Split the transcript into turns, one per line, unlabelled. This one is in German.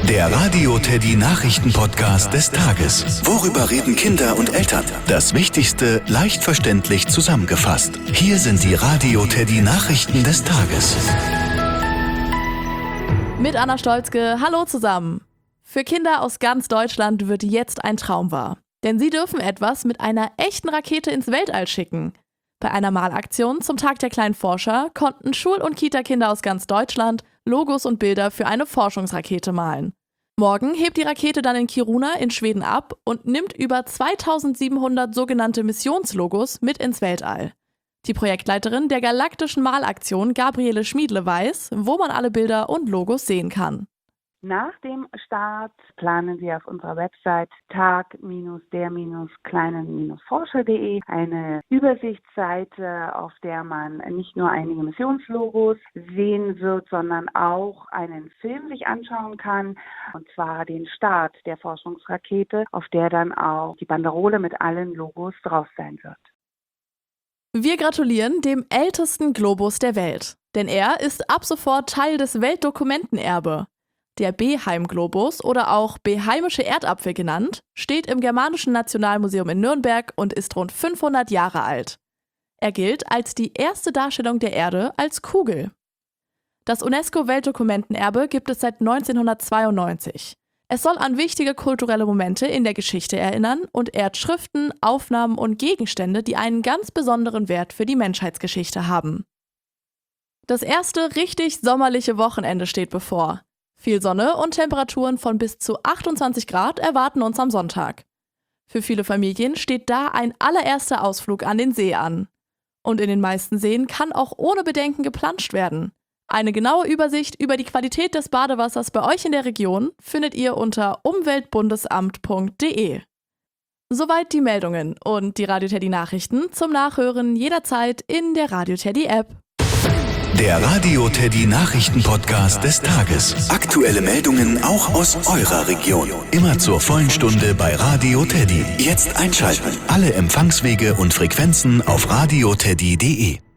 Der Radio Teddy Nachrichten-Podcast des Tages. Worüber reden Kinder und Eltern? Das Wichtigste leicht verständlich zusammengefasst. Hier sind die Radio Teddy Nachrichten des Tages.
Mit Anna Stolzke, hallo zusammen. Für Kinder aus ganz Deutschland wird jetzt ein Traum wahr. Denn sie dürfen etwas mit einer echten Rakete ins Weltall schicken. Bei einer Malaktion zum Tag der kleinen Forscher konnten Schul- und Kita-Kinder aus ganz Deutschland Logos und Bilder für eine Forschungsrakete malen. Morgen hebt die Rakete dann in Kiruna in Schweden ab und nimmt über 2700 sogenannte Missionslogos mit ins Weltall. Die Projektleiterin der galaktischen Malaktion, Gabriele Schmiedle, weiß, wo man alle Bilder und Logos sehen kann.
Nach dem Start planen wir auf unserer Website tag-der-kleinen-forscher.de eine Übersichtsseite, auf der man nicht nur einige Missionslogos sehen wird, sondern auch einen Film sich anschauen kann, und zwar den Start der Forschungsrakete, auf der dann auch die Banderole mit allen Logos drauf sein wird.
Wir gratulieren dem ältesten Globus der Welt, denn er ist ab sofort Teil des Weltdokumentenerbe. Der Beheim-Globus oder auch Beheimische Erdapfel genannt, steht im Germanischen Nationalmuseum in Nürnberg und ist rund 500 Jahre alt. Er gilt als die erste Darstellung der Erde als Kugel. Das UNESCO-Weltdokumentenerbe gibt es seit 1992. Es soll an wichtige kulturelle Momente in der Geschichte erinnern und ehrt Schriften, Aufnahmen und Gegenstände, die einen ganz besonderen Wert für die Menschheitsgeschichte haben. Das erste richtig sommerliche Wochenende steht bevor. Viel Sonne und Temperaturen von bis zu 28 Grad erwarten uns am Sonntag. Für viele Familien steht da ein allererster Ausflug an den See an. Und in den meisten Seen kann auch ohne Bedenken geplanscht werden. Eine genaue Übersicht über die Qualität des Badewassers bei euch in der Region findet ihr unter umweltbundesamt.de. Soweit die Meldungen und die Radio Teddy Nachrichten zum Nachhören jederzeit in der Radio Teddy App.
Der Radio Teddy Nachrichten-Podcast des Tages. Aktuelle Meldungen auch aus eurer Region. Immer zur vollen Stunde bei Radio Teddy. Jetzt einschalten. Alle Empfangswege und Frequenzen auf radioteddy.de.